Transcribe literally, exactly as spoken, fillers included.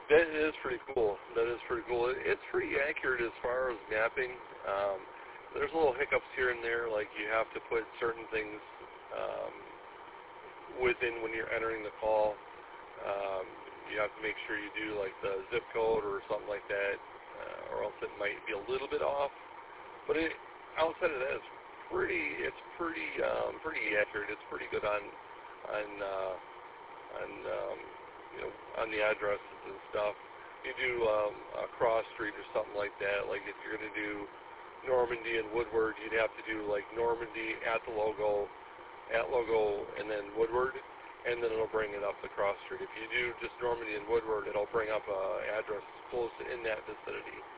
That is pretty cool. That is pretty cool. It's pretty accurate as far as mapping. Um, there's little hiccups here and there, like you have to put certain things um, within when you're entering the call. Um, you have to make sure you do like the zip code or something like that, uh, or else it might be a little bit off. But it, outside of that, it's pretty. It's pretty. Um, pretty accurate. It's pretty good on on uh, on um, you know on the addresses and stuff. You do um, a cross street or something like that. Like if you're going to do Normandy and Woodward, you'd have to do like Normandy at the logo, at logo, and then Woodward, and then it'll bring it up the cross street. If you do just Normandy and Woodward, it'll bring up an address close in that vicinity.